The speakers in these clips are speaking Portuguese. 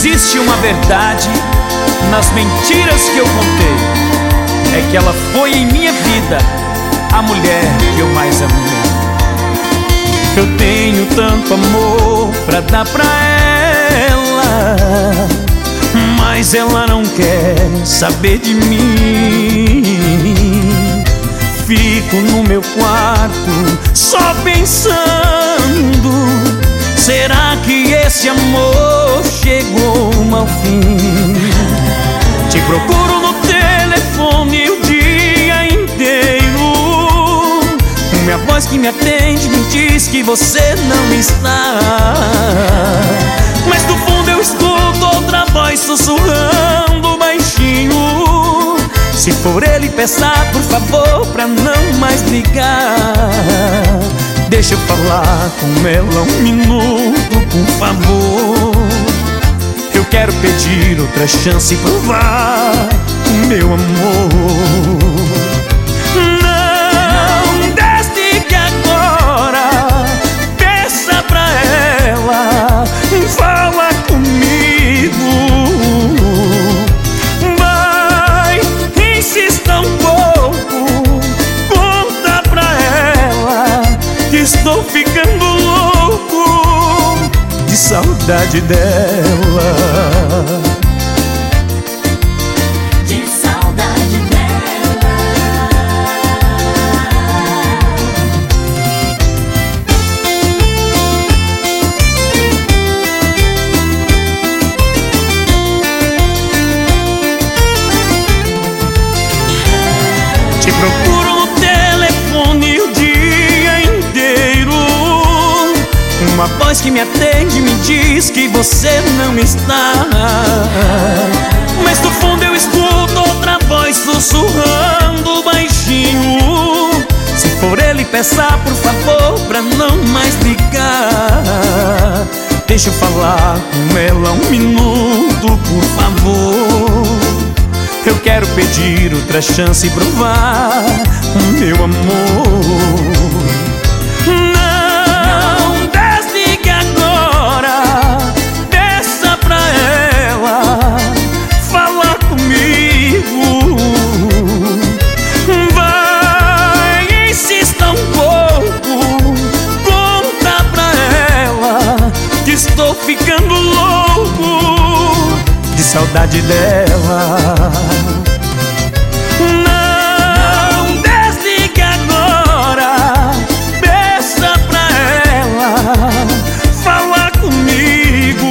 existe uma verdade nas mentiras que eu contei, é que ela foi em minha vida a mulher que eu mais amei. Eu tenho tanto amor pra dar pra ela, mas ela não quer saber de mim. Fico no meu quarto só pensando, será que esse amor chegou ao fim? Te procuro no telefone o dia inteiro, minha voz que me atende me diz que você não está, mas do fundo eu escuto outra voz sussurrando baixinho. Se for ele, peça por favor pra não mais brigar. Deixa eu falar com ela um minuto, por favor. Eu quero pedir outra chance e provar o meu amor. Não desligue agora, peça pra ela, fala comigo. Vai, insista um pouco, conta pra ela que estou ficando louco de saudade dela. De saudade dela. Te procuro no telefone o dia inteiro, uma voz que me atende me diz que você não está, mas do fundo eu escuto outra voz sussurrando baixinho. Se for ele, peça por favor pra não mais ligar. Deixa eu falar com ela um minuto, por favor. Eu quero pedir outra chance e provar o meu amor. Não desligue agora, peça pra ela falar comigo. Vai, insista um pouco, conta pra ela que estou ficando louco de saudade dela. Não desligue agora, peça pra ela falar comigo.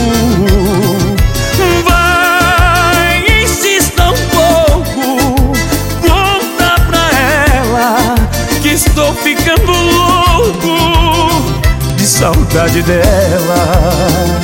Vai, insista um pouco, conta pra ela que estou ficando louco de saudade dela.